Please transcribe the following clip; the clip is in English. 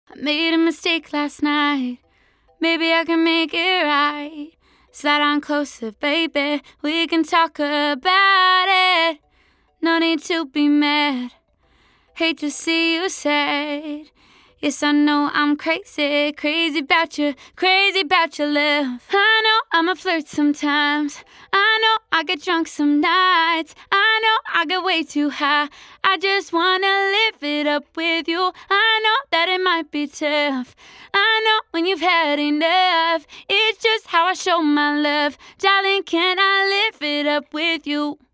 I made a mistake last night. Maybe I can make it right. Slide on closer, baby. We can talk about it. No need to be mad. Hate to see you sad. Yes, I know I'm crazy, crazy about you love. I know I'm a flirt sometimes. I know I get drunk some nights. I know I get way too high. I just wanna live it up with you. I know that it might be tough. I know when you've had enough. It's just how I show my love. Darling, can I live it up with you?